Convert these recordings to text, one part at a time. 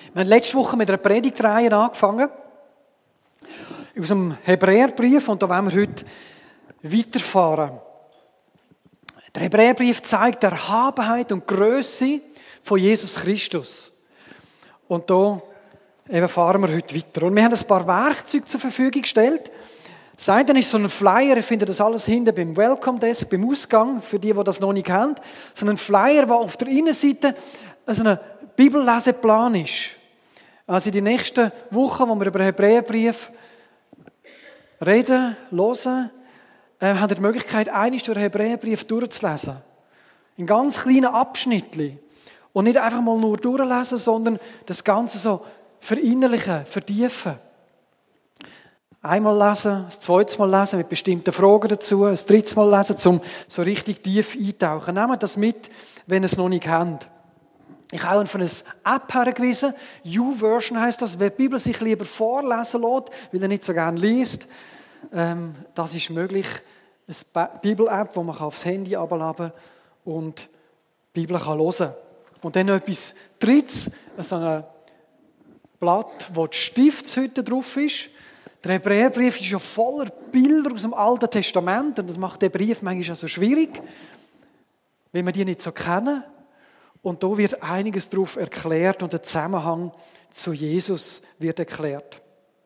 Wir haben letzte Woche mit einer Predigtreihe angefangen, aus dem Hebräerbrief, und da wollen wir heute weiterfahren. Der Hebräerbrief zeigt die Erhabenheit und Grösse von Jesus Christus. Und da fahren wir heute weiter. Und wir haben ein paar Werkzeuge zur Verfügung gestellt. Das eine ist so ein Flyer, ihr findet das alles hinten beim Welcome Desk, beim Ausgang, für die das noch nicht kennen. So ein Flyer, der auf der Innenseite ein Bibelleseplan ist. Also in den nächsten Wochen, wo wir über den Hebräerbrief reden, hören, habt ihr die Möglichkeit, einmal durch den Hebräerbrief durchzulesen. In ganz kleinen Abschnitten. Und nicht einfach mal nur durchlesen, sondern das Ganze so verinnerlichen, vertiefen. Einmal lesen, das zweite Mal lesen mit bestimmten Fragen dazu, das dritte Mal lesen, um so richtig tief eintauchen. Nehmt das mit, wenn ihr es noch nicht kennt. Ich habe auf eine App hergewiesen. YouVersion heisst das. Wer die Bibel sich lieber vorlesen lässt, weil er nicht so gerne liest, das ist möglich. Eine Bibel-App, die man aufs Handy herunterladen kann und die Bibel hören kann. Und dann noch etwas Drittes, so ein Blatt, wo die Stiftshütte drauf ist. Der Hebräerbrief ist ja voller Bilder aus dem Alten Testament und das macht den Brief manchmal so schwierig, wenn wir die nicht so kennen. Und da wird einiges darauf erklärt und der Zusammenhang zu Jesus wird erklärt.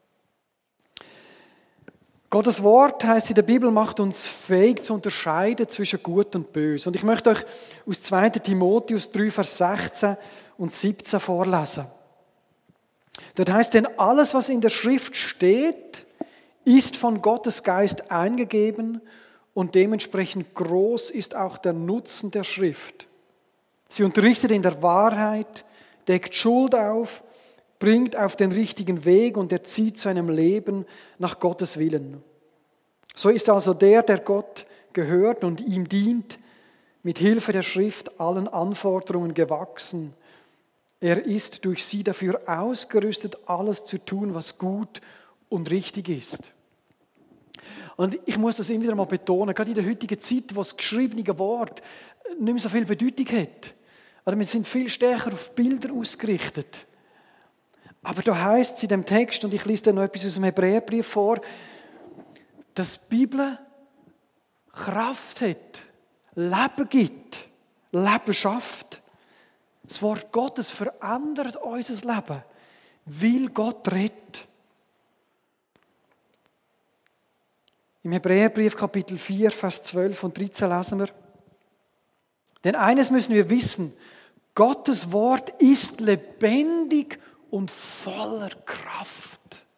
Gottes Wort, heisst in der Bibel, macht uns fähig zu unterscheiden zwischen Gut und Böse. Und ich möchte euch aus 2. Timotheus 3, Vers 16 und 17 vorlesen. Dort heißt, denn alles, was in der Schrift steht, ist von Gottes Geist eingegeben und dementsprechend groß ist auch der Nutzen der Schrift. Sie unterrichtet in der Wahrheit, deckt Schuld auf, bringt auf den richtigen Weg und erzieht zu einem Leben nach Gottes Willen. So ist also der Gott gehört und ihm dient, mit Hilfe der Schrift allen Anforderungen gewachsen. Er ist durch sie dafür ausgerüstet, alles zu tun, was gut und richtig ist. Und ich muss das immer wieder mal betonen, gerade in der heutigen Zeit, wo das geschriebene Wort nicht mehr so viel Bedeutung hat. Also wir sind viel stärker auf Bilder ausgerichtet. Aber da heisst es in dem Text, und ich lese dir noch etwas aus dem Hebräerbrief vor, dass die Bibel Kraft hat, Leben gibt, Leben schafft. Das Wort Gottes verändert unser Leben, weil Gott redet. Im Hebräerbrief Kapitel 4, Vers 12 und 13 lesen wir, denn eines müssen wir wissen, Gottes Wort ist lebendig und voller Kraft.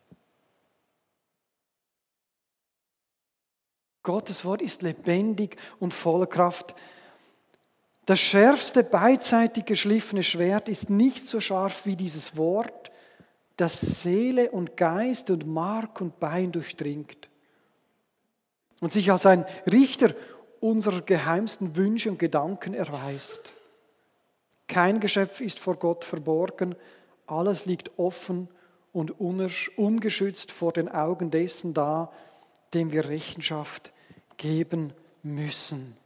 Gottes Wort ist lebendig und voller Kraft. Das schärfste beidseitig geschliffene Schwert ist nicht so scharf wie dieses Wort, das Seele und Geist und Mark und Bein durchdringt und sich als ein Richter unserer geheimsten Wünsche und Gedanken erweist. Kein Geschöpf ist vor Gott verborgen, alles liegt offen und ungeschützt vor den Augen dessen da, dem wir Rechenschaft geben müssen.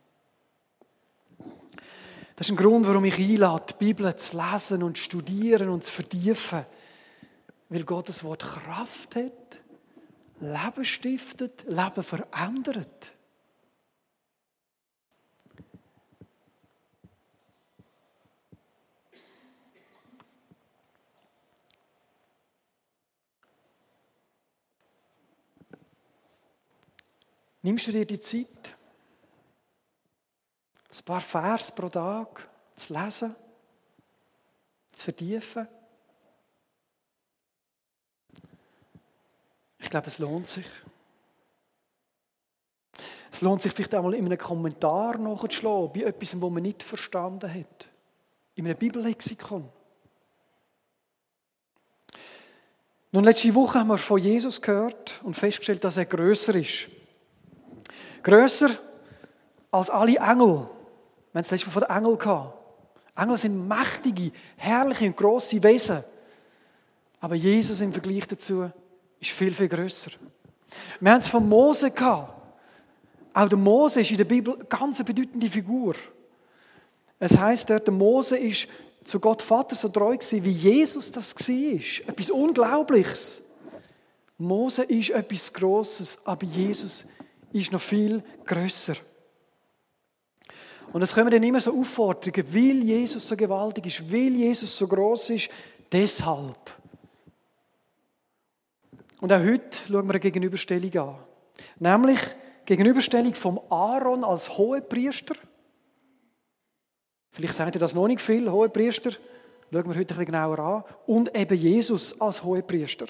Das ist ein Grund, warum ich einlade, die Bibel zu lesen und zu studieren und zu vertiefen. Weil Gottes Wort Kraft hat, Leben stiftet, Leben verändert. Nimmst du dir die Zeit, ein paar Vers pro Tag zu lesen, zu vertiefen? Ich glaube, es lohnt sich. Es lohnt sich vielleicht einmal in einem Kommentar nachzuschlagen, bei etwas, das man nicht verstanden hat. In einem Bibellexikon. Nun, letzte Woche haben wir von Jesus gehört und festgestellt, dass er grösser ist. Grösser als alle Engel. Wir haben es letztes Mal von den Engeln gehabt. Engel sind mächtige, herrliche und grosse Wesen. Aber Jesus im Vergleich dazu ist viel, viel grösser. Wir haben es von Mose gehabt. Auch der Mose ist in der Bibel eine ganz bedeutende Figur. Es heisst dort, der Mose ist zu Gott Vater so treu gewesen, wie Jesus das war. Etwas Unglaubliches. Mose ist etwas Grosses, aber Jesus ist noch viel grösser. Und es kommen dann immer so Aufforderungen, weil Jesus so gewaltig ist, weil Jesus so gross ist, deshalb. Und auch heute schauen wir eine Gegenüberstellung an. Nämlich Gegenüberstellung vom Aaron als Hohepriester. Vielleicht sagt ihr das noch nicht viel, Hohepriester. Schauen wir heute ein bisschen genauer an. Und eben Jesus als Hohepriester.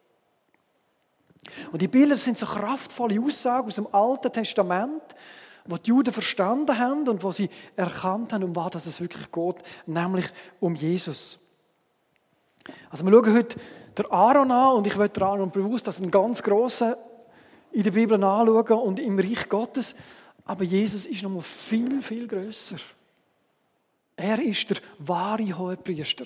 Und die Bilder sind so kraftvolle Aussagen aus dem Alten Testament, wo die Juden verstanden haben und wo sie erkannt haben, um was es wirklich geht, nämlich um Jesus. Also wir schauen heute den Aaron an und ich will den Aaron bewusst als einen ganz grossen in der Bibel anschauen und im Reich Gottes. Aber Jesus ist noch mal viel, viel grösser. Er ist der wahre Hohepriester.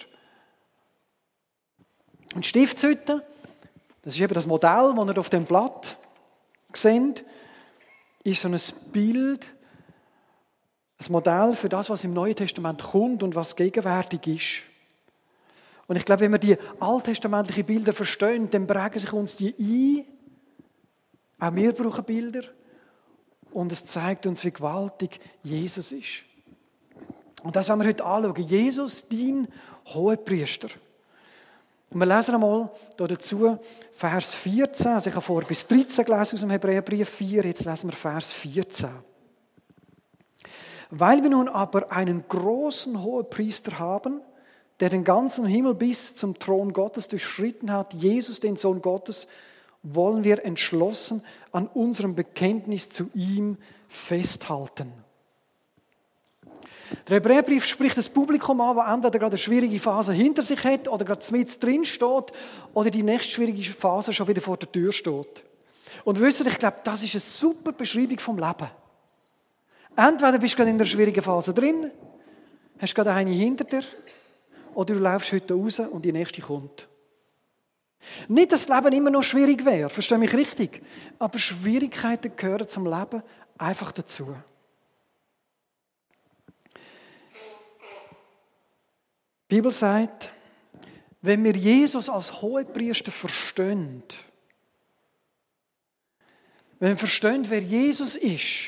Und Stiftshütte, das ist eben das Modell, das ihr auf dem Blatt seht, ist so ein Bild, ein Modell für das, was im Neuen Testament kommt und was gegenwärtig ist. Und ich glaube, wenn wir die alttestamentlichen Bilder verstehen, dann prägen sich uns die ein. Auch wir brauchen Bilder. Und es zeigt uns, wie gewaltig Jesus ist. Und das wollen wir heute anschauen. Jesus, dein Hohepriester. Und wir lesen einmal dazu Vers 14. Also ich habe vorher bis 13 gelesen aus dem Hebräerbrief 4. Jetzt lesen wir Vers 14. Weil wir nun aber einen großen Hohepriester haben, der den ganzen Himmel bis zum Thron Gottes durchschritten hat, Jesus, den Sohn Gottes, wollen wir entschlossen an unserem Bekenntnis zu ihm festhalten. Der Hebräerbrief spricht das Publikum an, das entweder gerade eine schwierige Phase hinter sich hat oder gerade mitten drin steht oder die nächste schwierige Phase schon wieder vor der Tür steht. Und wisst ihr, ich glaube, das ist eine super Beschreibung vom Leben. Entweder bist du gerade in der schwierigen Phase drin, hast gerade eine hinter dir, oder du läufst heute raus und die nächste kommt. Nicht, dass das Leben immer noch schwierig wäre, verstehe mich richtig, aber Schwierigkeiten gehören zum Leben einfach dazu. Die Bibel sagt, wenn wir Jesus als Hohepriester verstehen, wenn wir verstehen, wer Jesus ist,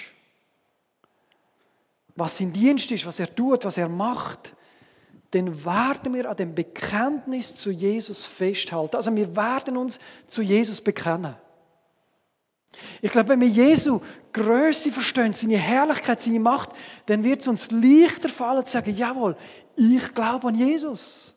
was sein Dienst ist, was er tut, was er macht, dann werden wir an dem Bekenntnis zu Jesus festhalten. Also wir werden uns zu Jesus bekennen. Ich glaube, wenn wir Jesu Größe verstehen, seine Herrlichkeit, seine Macht, dann wird es uns leichter fallen zu sagen, jawohl, ich glaube an Jesus.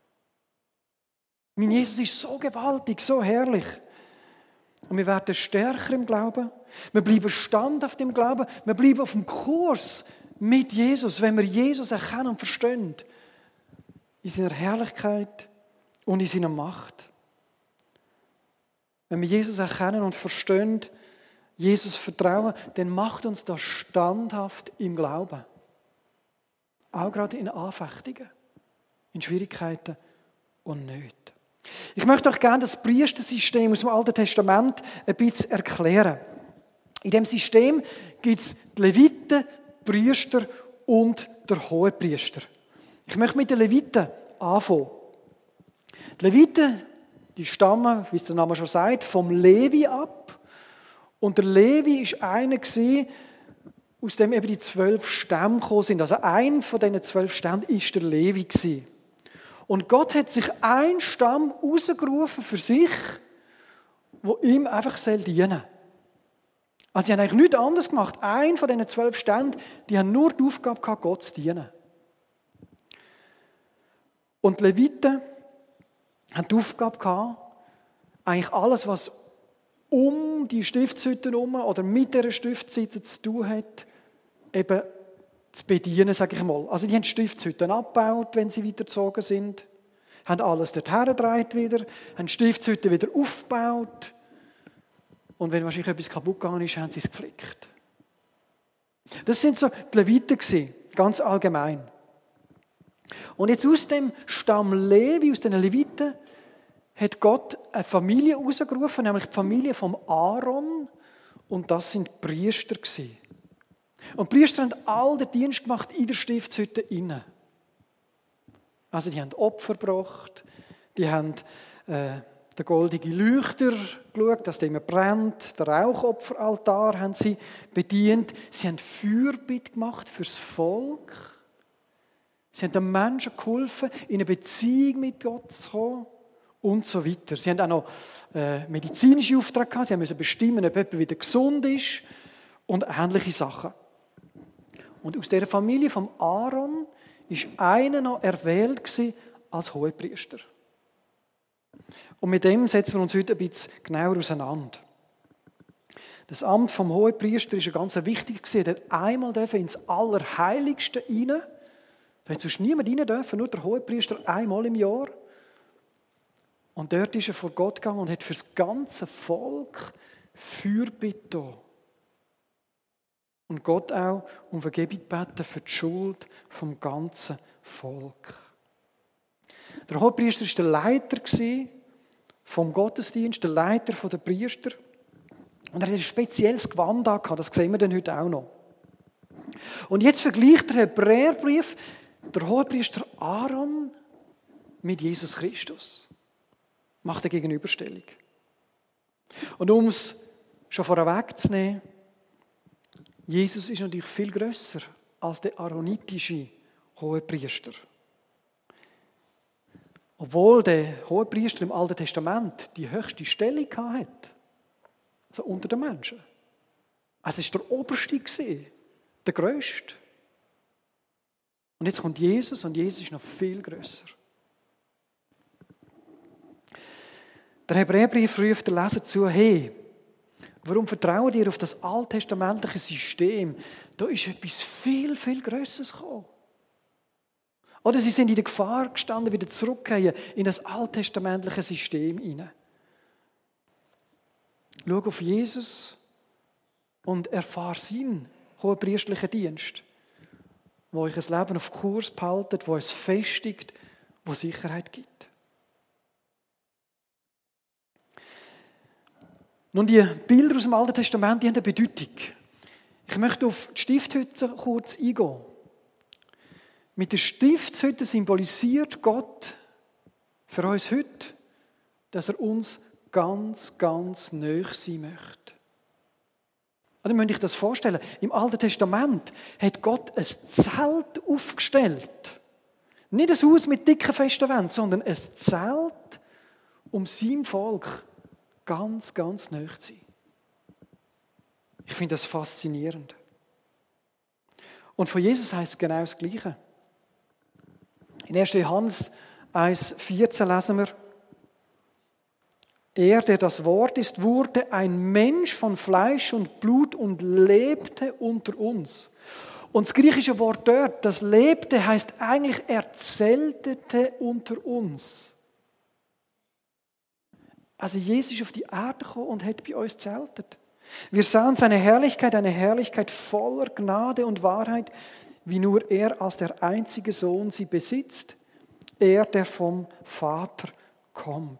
Mein Jesus ist so gewaltig, so herrlich. Und wir werden stärker im Glauben. Wir bleiben standhaft im Glauben. Wir bleiben auf dem Kurs mit Jesus, wenn wir Jesus erkennen und verstehen. In seiner Herrlichkeit und in seiner Macht. Wenn wir Jesus erkennen und verstehen, Jesus vertrauen, dann macht uns das standhaft im Glauben. Auch gerade in Anfechtungen, in Schwierigkeiten und Nöten. Ich möchte euch gerne das Priestersystem aus dem Alten Testament ein bisschen erklären. In diesem System gibt es die Leviten, die Priester und der Hohepriester. Ich möchte mit den Leviten anfangen. Die Leviten, die stammen, wie es der Name schon sagt, vom Levi ab. Und der Levi war einer, aus dem eben die 12 Stämme gekommen sind. Also ein von diesen 12 Stämmen war der Levi. Und Gott hat sich einen Stamm rausgerufen für sich, der ihm einfach dienen soll. Also sie haben eigentlich nichts anderes gemacht. Ein von diesen 12 Stämmen, die haben nur die Aufgabe gehabt, Gott zu dienen. Und die Leviten haben die Aufgabe gehabt, eigentlich alles, was um die Stiftshütte herum oder mit dieser Stiftshütte zu tun hat, eben zu bedienen, sage ich mal. Also die haben die Stiftshütten abgebaut, wenn sie weitergezogen sind, haben alles dorthin gedreht wieder, haben die Stiftshütte wieder aufgebaut und wenn wahrscheinlich etwas kaputt gegangen ist, haben sie es geflickt. Das sind so die Leviten gewesen, ganz allgemein. Und jetzt aus dem Stamm Levi, aus den Leviten, hat Gott eine Familie herausgerufen, nämlich die Familie vom Aaron. Und das sind die Priester gewesen. Und die Priester haben all den Dienst gemacht in der Stiftshütte inne. Also die haben Opfer gebracht, die haben den goldenen Leuchter geschaut, dass der immer brennt, den Rauchopferaltar haben sie bedient. Sie haben Fürbitte gemacht fürs Volk. Sie haben den Menschen geholfen, in eine Beziehung mit Gott zu kommen und so weiter. Sie haben auch noch medizinische Aufträge gehabt. Sie mussten bestimmen, ob jemand wieder gesund ist und ähnliche Sachen. Und aus dieser Familie von Aaron ist einer noch erwählt als Hohepriester. Und mit dem setzen wir uns heute ein bisschen genauer auseinander. Das Amt vom Hohepriester ist ganz wichtig gewesen. Er durfte einmal ins Allerheiligste rein. Da hat sonst niemand rein dürfen, nur der Hohepriester einmal im Jahr. Und dort ist er vor Gott gegangen und hat für das ganze Volk Fürbitte da. Und Gott auch um Vergebung beten für die Schuld vom ganzen Volk. Der Hohepriester war der Leiter vom Gottesdienst, der Leiter der Priester. Und er hat ein spezielles Gewand angehabt, das sehen wir dann heute auch noch. Und jetzt vergleicht der Hebräerbrief der Hohepriester Aaron mit Jesus Christus. Macht eine Gegenüberstellung. Und um es schon vorwegzunehmen, Jesus ist natürlich viel grösser als der aaronitische Hohepriester. Obwohl der Hohepriester im Alten Testament die höchste Stellung hatte, also unter den Menschen. Es war der Oberste, der Grösste. Und jetzt kommt Jesus und Jesus ist noch viel grösser. Der Hebräerbrief ruft den Leser zu, hey, warum vertrauen ihr auf das alttestamentliche System? Da ist etwas viel, viel Grösseres gekommen. Oder sie sind in der Gefahr gestanden, wieder zurückzugehen in das alttestamentliche System hinein. Schau auf Jesus und erfahre seinen hohepriesterlichen Dienst, wo euch das Leben auf Kurs behaltet, wo es festigt, wo Sicherheit gibt. Nun, die Bilder aus dem Alten Testament, die haben eine Bedeutung. Ich möchte auf die Stiftshütte kurz eingehen. Mit der Stiftshütte symbolisiert Gott für uns heute, dass er uns ganz, ganz nahe sein möchte. Oder müsst ihr euch das vorstellen? Im Alten Testament hat Gott ein Zelt aufgestellt. Nicht ein Haus mit dicken, festen Wänden, sondern ein Zelt, um seinem Volk ganz, ganz nahe zu sein. Ich finde das faszinierend. Und von Jesus heisst es genau das Gleiche. In 1. Johannes 1,14 lesen wir, er, der das Wort ist, wurde ein Mensch von Fleisch und Blut und lebte unter uns. Und das griechische Wort dort, das lebte, heißt eigentlich, er zeltete unter uns. Also Jesus ist auf die Erde gekommen und hat bei uns zeltet. Wir sahen seine Herrlichkeit, eine Herrlichkeit voller Gnade und Wahrheit, wie nur er als der einzige Sohn sie besitzt, er, der vom Vater kommt.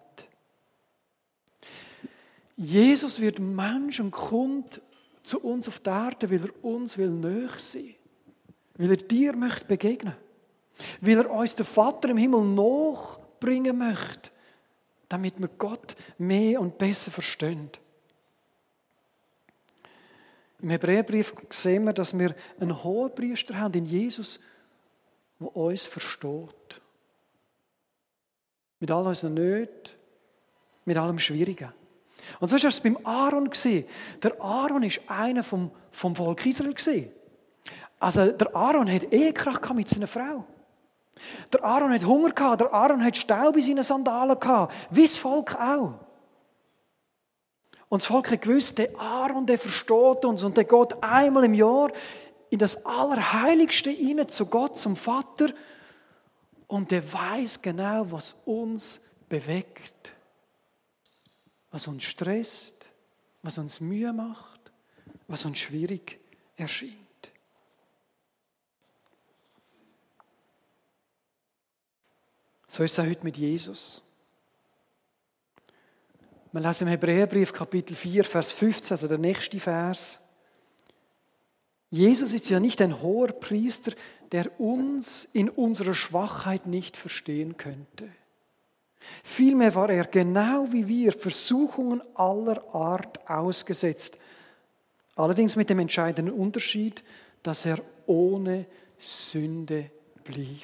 Jesus wird Mensch und kommt zu uns auf der Erde, weil er uns nahe sein will, weil er dir möchte begegnen, weil er uns den Vater im Himmel nachbringen möchte, damit wir Gott mehr und besser verstehen. Im Hebräerbrief sehen wir, dass wir einen Hohepriester haben in Jesus, der uns versteht. Mit all unseren Nöten, mit allem Schwierigen. Und so war es beim Aaron. Der Aaron war einer vom Volk Israel. Also der Aaron hat Ehekrach mit seiner Frau. Der Aaron hat Hunger gehabt, der Aaron hat Staub in seinen Sandalen gehabt, wie das Volk auch. Und das Volk hat gewusst, der Aaron, der versteht uns und der geht einmal im Jahr in das Allerheiligste hinein zu Gott, zum Vater. Und der weiß genau, was uns bewegt, was uns stresst, was uns Mühe macht, was uns schwierig erscheint. So ist es auch heute mit Jesus. Wir lesen im Hebräerbrief Kapitel 4, Vers 15, also der nächste Vers. Jesus ist ja nicht ein hoher Priester, der uns in unserer Schwachheit nicht verstehen könnte. Vielmehr war er genau wie wir Versuchungen aller Art ausgesetzt. Allerdings mit dem entscheidenden Unterschied, dass er ohne Sünde blieb.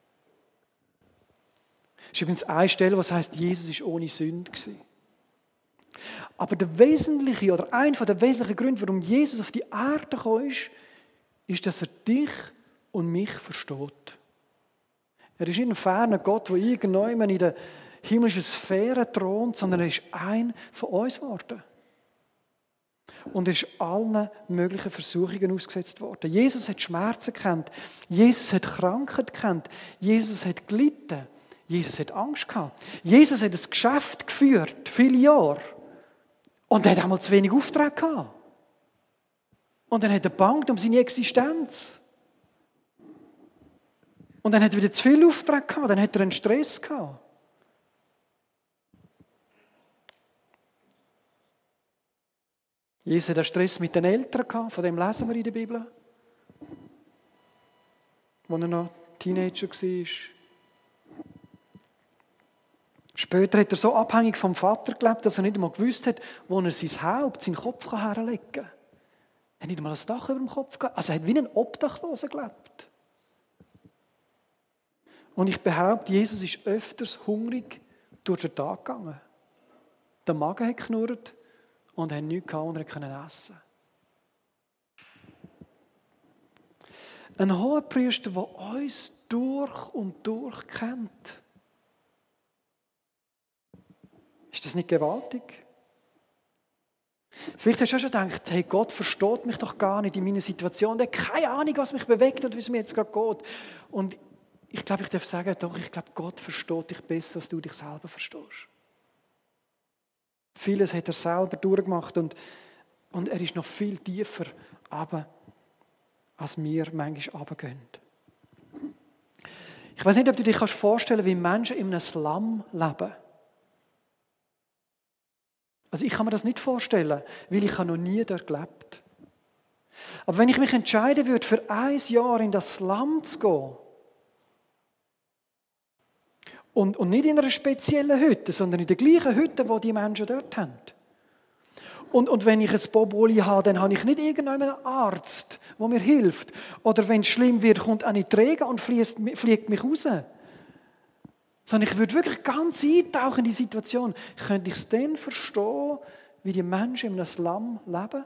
Das ist übrigens eine Stelle, was heißt, Jesus war ohne Sünde gewesen. Aber der wesentliche oder einer der wesentlichen Gründe, warum Jesus auf die Erde gekommen ist, dass er dich und mich versteht. Er ist nicht ein ferner Gott, der irgendwann in der himmlischen Sphäre thront, sondern er ist ein von uns geworden. Und er ist allen möglichen Versuchungen ausgesetzt worden. Jesus hat Schmerzen gekannt. Jesus hat Krankheit gekannt. Jesus hat gelitten. Jesus hat Angst gehabt. Jesus hat ein Geschäft geführt, viele Jahre. Und er hat einmal zu wenig Aufträge gehabt. Und dann hat er bangt um seine Existenz. Und dann hat er wieder zu viel Aufträge gehabt. Dann hat er einen Stress gehabt. Jesus hat einen Stress mit den Eltern gehabt, von dem lesen wir in der Bibel. Als er noch Teenager war. Später hat er so abhängig vom Vater gelebt, dass er nicht einmal gewusst hat, wo er sein Haupt, seinen Kopf herlegen kann. Er hat nicht einmal ein Dach über dem Kopf gehabt. Also er hat wie ein Obdachloser gelebt. Und ich behaupte, Jesus ist öfters hungrig durch den Tag gegangen. Der Magen hat geknurrt und er hat nichts gehabt, und er konnte essen. Ein Hohepriester, der uns durch und durch kennt. Ist das nicht gewaltig? Vielleicht hast du auch schon gedacht, hey, Gott versteht mich doch gar nicht in meiner Situation. Er hat keine Ahnung, was mich bewegt und wie es mir jetzt gerade geht. Und ich glaube, ich darf sagen, doch, ich glaube, Gott versteht dich besser, als du dich selber verstehst. Vieles hat er selber durchgemacht und er ist noch viel tiefer runter, als wir manchmal runtergehen. Ich weiß nicht, ob du dich vorstellen kannst, wie Menschen in einem Slum leben. Also ich kann mir das nicht vorstellen, weil ich noch nie dort gelebt. Aber wenn ich mich entscheiden würde, für 1 Jahr in das Slum zu gehen, und nicht in einer speziellen Hütte, sondern in der gleichen Hütte, die die Menschen dort haben. Und wenn ich ein Boboli habe, dann habe ich nicht irgendeinen Arzt, der mir hilft. Oder wenn es schlimm wird, kommt eine Träger und fliegt mich raus. Sondern ich würde wirklich ganz eintauchen in die Situation. Könnte ich es dann verstehen, wie die Menschen in einem Slum leben?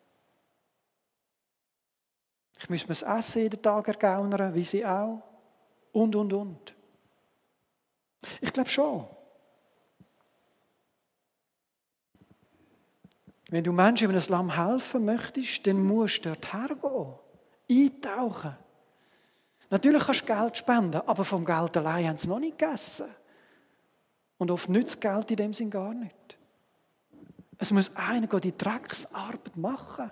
Ich müsste mir das Essen jeden Tag ergaunern, wie sie auch. Und. Ich glaube schon. Wenn du Menschen in einem Slum helfen möchtest, dann musst du dort hergehen, eintauchen. Natürlich kannst du Geld spenden, aber vom Geld allein haben sie noch nicht gegessen. Und oft nützt Geld in dem Sinn gar nicht. Es muss einer die Drecksarbeit machen.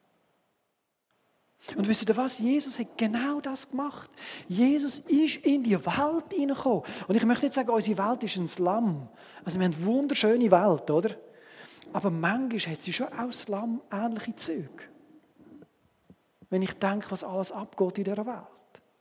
Und wisst ihr was? Jesus hat genau das gemacht. Jesus ist in die Welt hineingekommen. Und ich möchte nicht sagen, unsere Welt ist ein Slum. Also wir haben eine wunderschöne Welt, oder? Aber manchmal hat sie schon auch Slum-ähnliche Züge. Wenn ich denke, was alles abgeht in dieser Welt.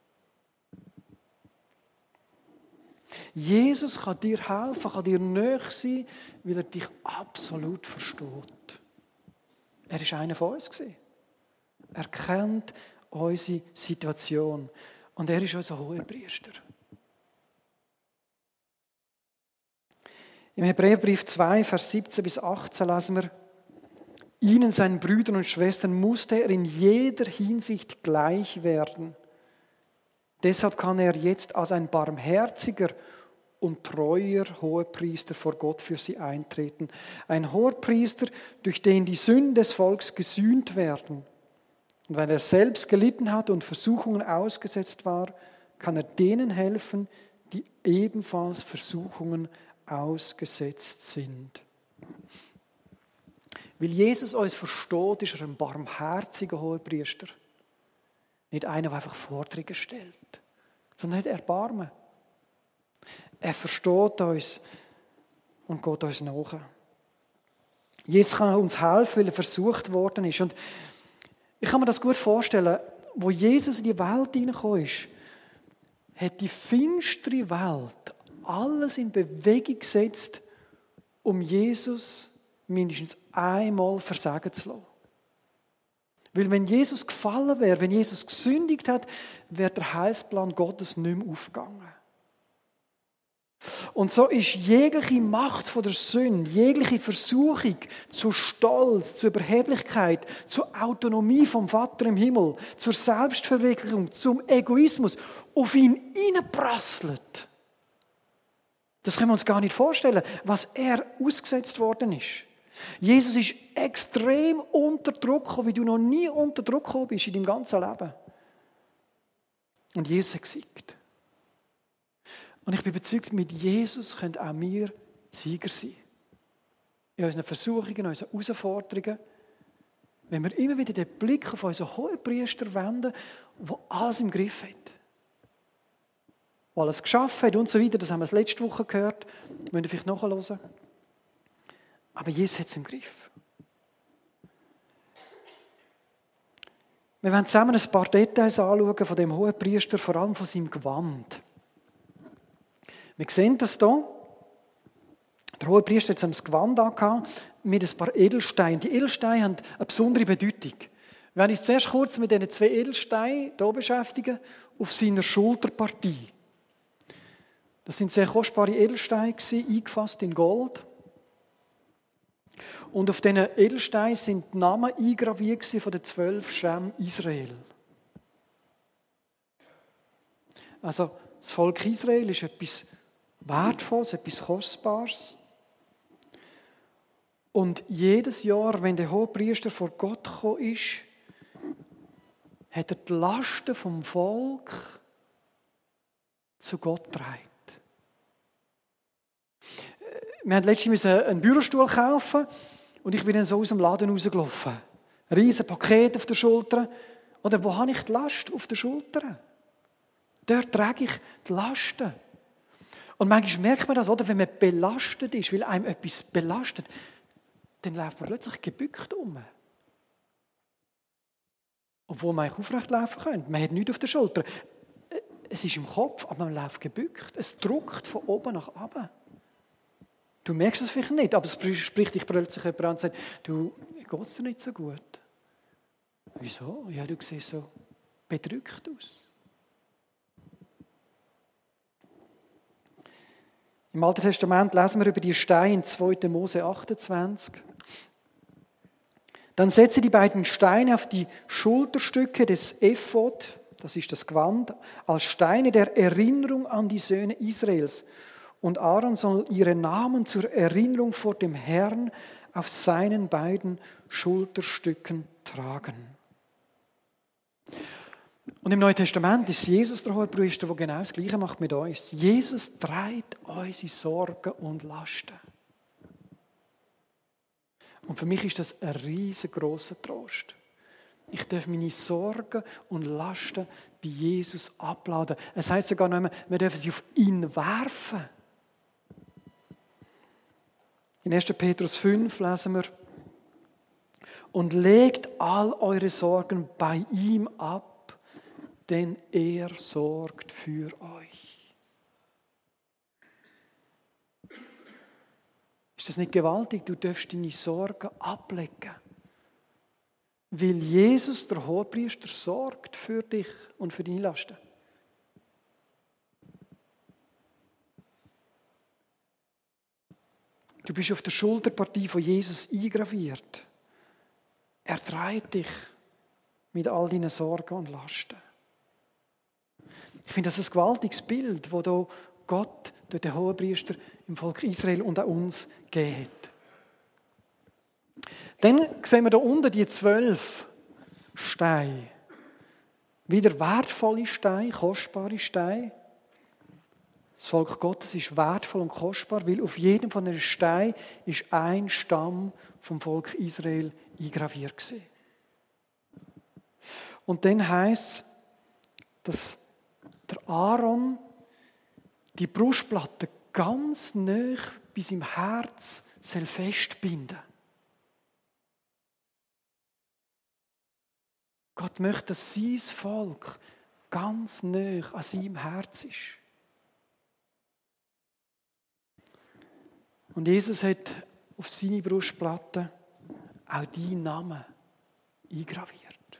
Jesus kann dir helfen, kann dir nahe sein, weil er dich absolut versteht. Er war einer von uns. Er kennt unsere Situation. Und er ist unser Hohepriester. Im Hebräerbrief 2, Vers 17 bis 18 lesen wir: Ihnen, seinen Brüdern und Schwestern, musste er in jeder Hinsicht gleich werden. Deshalb kann er jetzt als ein barmherziger und treuer Hohepriester vor Gott für sie eintreten. Ein Hohepriester, durch den die Sünden des Volkes gesühnt werden. Und weil er selbst gelitten hat und Versuchungen ausgesetzt war, kann er denen helfen, die ebenfalls Versuchungen ausgesetzt sind. Weil Jesus uns versteht, ist er ein barmherziger Hohepriester. Nicht einer, der einfach Forderungen stellt, sondern hat Erbarmen. Er versteht uns und geht uns nach. Jesus kann uns helfen, weil er versucht worden ist. Und ich kann mir das gut vorstellen, wo Jesus in die Welt hineingekommen ist, hat die finstere Welt alles in Bewegung gesetzt, um Jesus mindestens einmal versagen zu lassen. Weil wenn Jesus gefallen wäre, wenn Jesus gesündigt hat, wäre der Heilsplan Gottes nicht mehr aufgegangen. Und so ist jegliche Macht von der Sünde, jegliche Versuchung zu Stolz, zu Überheblichkeit, zur Autonomie vom Vater im Himmel, zur Selbstverwirklichung, zum Egoismus auf ihn hineinprasselt. Das können wir uns gar nicht vorstellen, was er ausgesetzt worden ist. Jesus ist extrem unter Druck gekommen, wie du noch nie unter Druck gekommen bist in deinem ganzen Leben. Und Jesus hat gesiegt. Und ich bin überzeugt, mit Jesus können auch wir Sieger sein. In unseren Versuchungen, in unseren Herausforderungen. Wenn wir immer wieder den Blick auf unseren Hohenpriester wenden, der alles im Griff hat. Der alles geschaffen hat und so weiter. Das haben wir letzte Woche gehört. Das müsst ihr vielleicht nachhören. Aber Jesus hat es im Griff. Wir werden zusammen ein paar Details anschauen von dem Hohenpriester, vor allem von seinem Gewand. Wir sehen das hier. Der Hohenpriester hat ein Gewand angehabt mit ein paar Edelsteinen. Die Edelsteine haben eine besondere Bedeutung. Wir werden uns zuerst kurz mit diesen 2 Edelsteinen hier beschäftigen, auf seiner Schulterpartie. Das sind sehr kostbare Edelsteine, eingefasst in Gold. Und auf diesen Edelsteinen sind die Namen eingraviert von den 12 Stämmen Israel. Also das Volk Israel ist etwas Wertvolles, etwas Kostbares. Und jedes Jahr, wenn der Hohepriester vor Gott gekommen ist, hat er die Lasten vom Volk zu Gott getragen. Wir mussten letztens einen Bürostuhl kaufen und ich bin dann so aus dem Laden rausgelaufen. Ein riesiges Paket auf der Schulter. Oder wo habe ich die Last auf der Schulter? Dort trage ich die Lasten. Und manchmal merkt man das, oder? Wenn man belastet ist, weil einem etwas belastet, dann läuft man plötzlich gebückt um. Obwohl man aufrecht laufen könnte. Man hat nichts auf der Schulter. Es ist im Kopf, aber man läuft gebückt. Es drückt von oben nach unten. Du merkst es vielleicht nicht, aber es spricht dich plötzlich jemand an und sagt, du, geht es dir nicht so gut? Wieso? Ja, du siehst so bedrückt aus. Im Alten Testament lesen wir über die Steine in 2. Mose 28. Dann setze die beiden Steine auf die Schulterstücke des Ephod, das ist das Gewand, als Steine der Erinnerung an die Söhne Israels. Und Aaron soll ihre Namen zur Erinnerung vor dem Herrn auf seinen beiden Schulterstücken tragen. Und im Neuen Testament ist Jesus der Hohepriester, der genau das Gleiche macht mit uns. Jesus trägt unsere Sorgen und Lasten. Und für mich ist das ein riesengroßer Trost. Ich darf meine Sorgen und Lasten bei Jesus abladen. Es heisst sogar noch einmal, wir dürfen sie auf ihn werfen. In 1. Petrus 5 lesen wir, und legt all eure Sorgen bei ihm ab, denn er sorgt für euch. Ist das nicht gewaltig? Du darfst deine Sorgen ablegen. Weil Jesus, der Hohepriester, sorgt für dich und für deine Lasten. Du bist auf der Schulterpartie von Jesus eingraviert. Er trägt dich mit all deinen Sorgen und Lasten. Ich finde das ein gewaltiges Bild, das hier Gott durch den Hohepriester im Volk Israel und auch uns gegeben hat. Dann sehen wir hier unten die 12 Steine. Wieder wertvolle Steine, kostbare Steine. Das Volk Gottes ist wertvoll und kostbar, weil auf jedem von den Steinen ist ein Stamm vom Volk Israel eingraviert gewesen. Und dann heisst es, dass der Aaron die Brustplatte ganz nahe bei seinem Herz festbinden soll. Gott möchte, dass sein Volk ganz nah an seinem Herz ist. Und Jesus hat auf seine Brustplatte auch deinen Namen eingraviert.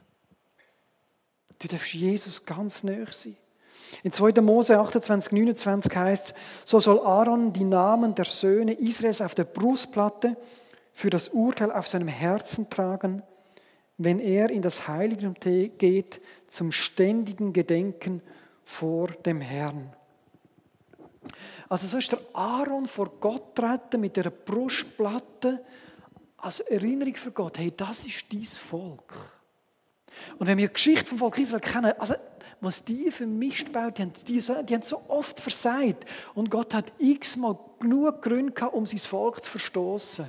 Du darfst Jesus ganz nahe sein. In 2. Mose 28, 29 heißt es, so soll Aaron die Namen der Söhne Israels auf der Brustplatte für das Urteil auf seinem Herzen tragen, wenn er in das Heiligtum geht, zum ständigen Gedenken vor dem Herrn. Also so ist der Aaron vor Gott treten mit der Brustplatte als Erinnerung für Gott. Hey, das ist dein Volk. Und wenn wir die Geschichte vom Volk Israel kennen, also was die für Mist gebaut haben, die haben so oft versagt. Und Gott hat x-mal genug Gründe gehabt, um sein Volk zu verstoßen.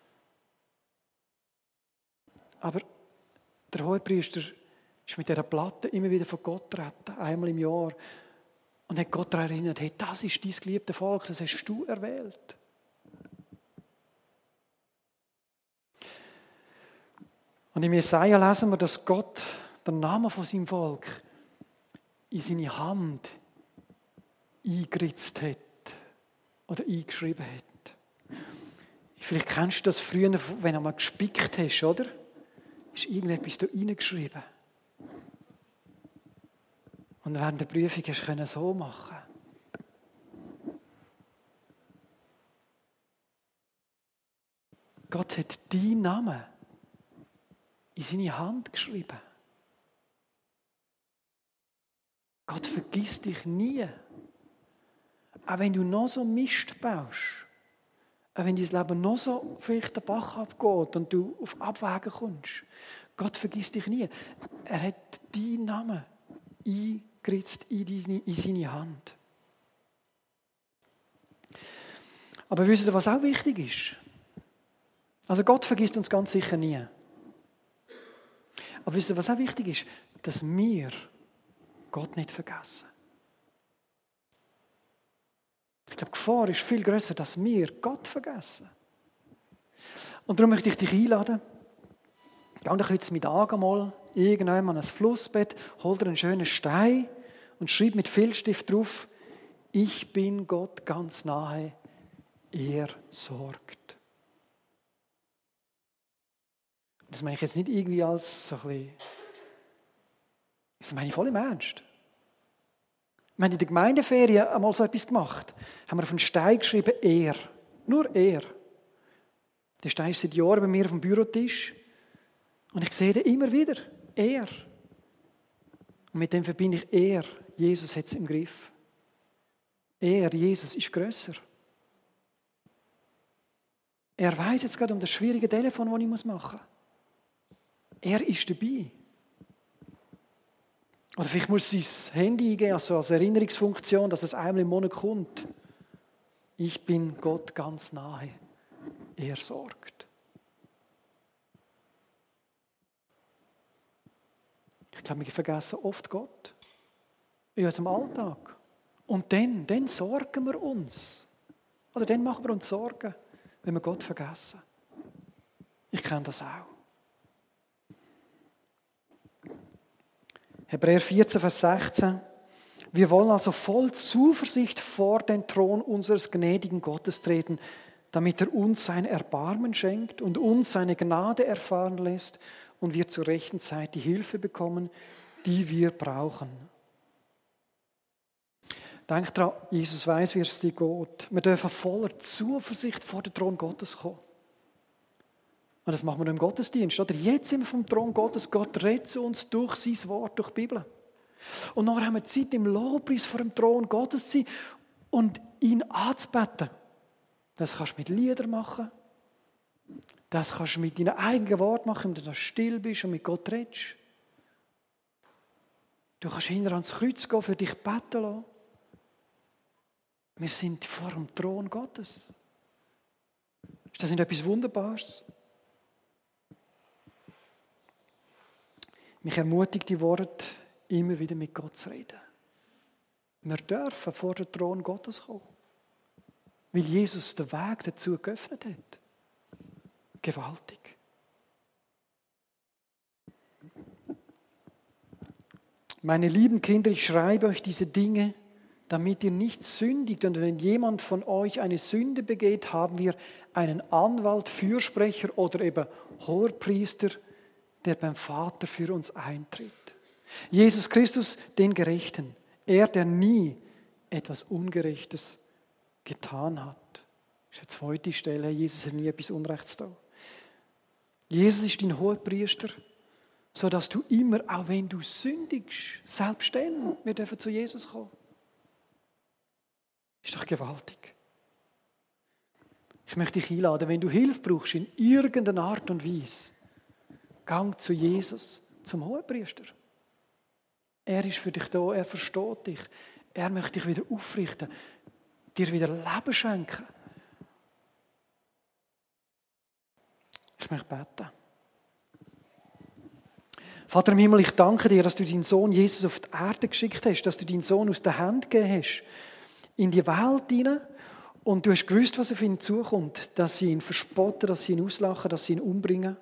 Aber der Hohepriester ist mit dieser Platte immer wieder vor Gott getreten, einmal im Jahr. Und hat Gott daran erinnert, hey, das ist dein geliebte Volk, das hast du erwählt. Und im Jesaja lesen wir, dass Gott den Namen von seinem Volk in seine Hand eingeritzt hat oder eingeschrieben hat. Vielleicht kennst du das früher, wenn du mal gespickt hast, oder? Ist irgendetwas da reingeschrieben. Und während der Prüfung hast du so machen. Gott hat deinen Namen in seine Hand geschrieben. Gott vergisst dich nie. Auch wenn du noch so Mist baust, auch wenn dein Leben noch so vielleicht den Bach abgeht und du auf Abwägen kommst, Gott vergisst dich nie. Er hat deinen Namen eingeritzt in seine Hand. Aber wisst ihr, was auch wichtig ist? Also Gott vergisst uns ganz sicher nie. Aber wisst ihr, was auch wichtig ist? Dass wir Gott nicht vergessen. Ich glaube, die Gefahr ist viel grösser, dass wir Gott vergessen. Und darum möchte ich dich einladen, geh doch jetzt mit mal irgendwann an ein Flussbett, hol dir einen schönen Stein und schreib mit Filzstift drauf, ich bin Gott ganz nahe, er sorgt. Das meine ich jetzt nicht irgendwie als so ein bisschen, das meine ich voll im Ernst. Wir haben in der Gemeindeferien einmal so etwas gemacht. Haben wir auf einen Stein geschrieben, er. Nur er. Der Stein ist seit Jahren bei mir auf dem Bürotisch. Und ich sehe den immer wieder. Er. Und mit dem verbinde ich er. Jesus hat es im Griff. Er, Jesus, ist grösser. Er weiß jetzt gerade um das schwierige Telefon, das ich machen muss. Er ist dabei. Oder vielleicht muss sein Handy eingeben, also als Erinnerungsfunktion, dass es einmal im Monat kommt. Ich bin Gott ganz nahe. Er sorgt. Ich glaube, wir vergessen oft Gott. In unserem Alltag. Und dann sorgen wir uns. Oder dann machen wir uns Sorgen, wenn wir Gott vergessen. Ich kenne das auch. Hebräer 14, Vers 16. Wir wollen also voll Zuversicht vor den Thron unseres gnädigen Gottes treten, damit er uns sein Erbarmen schenkt und uns seine Gnade erfahren lässt und wir zur rechten Zeit die Hilfe bekommen, die wir brauchen. Denk daran, Jesus weiß, wie es dir geht. Wir dürfen voller Zuversicht vor den Thron Gottes kommen. Und das machen wir im Gottesdienst. Oder? Jetzt sind wir vom Thron Gottes. Gott redet zu uns durch sein Wort, durch die Bibel. Und nachher haben wir Zeit, im Lobpreis vor dem Thron Gottes zu sein und ihn anzubeten. Das kannst du mit Liedern machen. Das kannst du mit deinen eigenen Worten machen, wenn du still bist und mit Gott redest. Du kannst hinter ans Kreuz gehen, für dich beten lassen. Wir sind vor dem Thron Gottes. Ist das nicht etwas Wunderbares? Mich ermutigt die Worte, immer wieder mit Gott zu reden. Wir dürfen vor den Thron Gottes kommen, weil Jesus den Weg dazu geöffnet hat. Gewaltig. Meine lieben Kinder, ich schreibe euch diese Dinge, damit ihr nicht sündigt. Und wenn jemand von euch eine Sünde begeht, haben wir einen Anwalt, Fürsprecher oder eben Hoherpriester, der beim Vater für uns eintritt. Jesus Christus, den Gerechten, er, der nie etwas Ungerechtes getan hat. Das ist die zweite Stelle, Jesus hat nie etwas Unrechtes getan. Jesus ist dein Hohepriester, sodass du immer, auch wenn du sündigst, selbst dann, wir dürfen zu Jesus kommen. Ist doch gewaltig. Ich möchte dich einladen, wenn du Hilfe brauchst in irgendeiner Art und Weise, gang zu Jesus, zum Hohepriester. Er ist für dich da, er versteht dich. Er möchte dich wieder aufrichten, dir wieder Leben schenken. Ich möchte beten. Vater im Himmel, ich danke dir, dass du deinen Sohn Jesus auf die Erde geschickt hast, dass du deinen Sohn aus der Hand gegeben hast, in die Welt hinein. Und du hast gewusst, was auf ihn zukommt, dass sie ihn verspotten, dass sie ihn auslachen, dass sie ihn umbringen.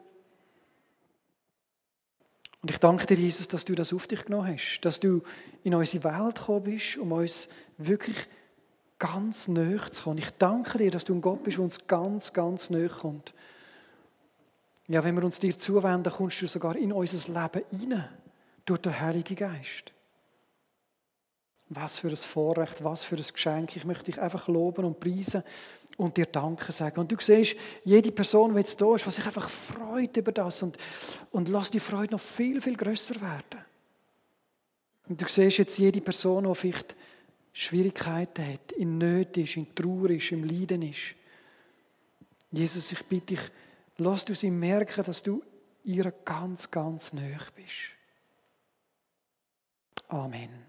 Und ich danke dir, Jesus, dass du das auf dich genommen hast, dass du in unsere Welt gekommen bist, um uns wirklich ganz nahe zu kommen. Ich danke dir, dass du ein Gott bist, der uns ganz, ganz nahe kommt. Ja, wenn wir uns dir zuwenden, kommst du sogar in unser Leben hinein, durch den Heiligen Geist. Was für ein Vorrecht, was für ein Geschenk. Ich möchte dich einfach loben und preisen und dir Danke sagen. Und du siehst, jede Person, die jetzt da ist, was sich einfach freut über das und lass die Freude noch viel, viel grösser werden. Und du siehst jetzt jede Person, die vielleicht Schwierigkeiten hat, in Nöten ist, in Trauer ist, im Leiden ist. Jesus, ich bitte dich, lass du sie merken, dass du ihr ganz, ganz nahe bist. Amen.